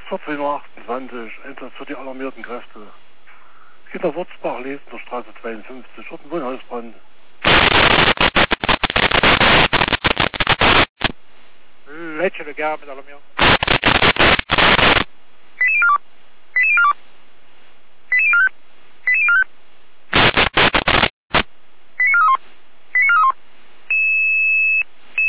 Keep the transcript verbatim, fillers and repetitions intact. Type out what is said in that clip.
vierzehn Uhr achtundzwanzig, Einsatz für die alarmierten Kräfte. Es geht nach Wurzbach, Lesen, der Straße zweiundfünfzig, dort ein Wohnhausbrand. Leitstelle Gerber mit Alarmierung.